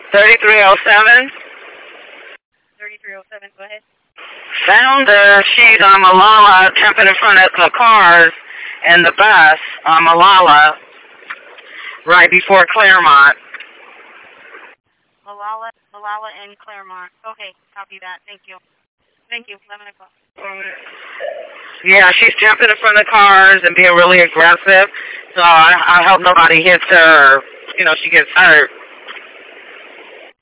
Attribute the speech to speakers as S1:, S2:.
S1: 3307.
S2: 3307, go ahead.
S1: Found her. She's on Malala, jumping in front of the cars and the bus on Malala, right before Claremont.
S2: Malala and Claremont. Okay, copy that. Thank you. 11 o'clock.
S1: Yeah, she's jumping in front of the cars and being really aggressive. So I hope nobody hits her or, she gets hurt.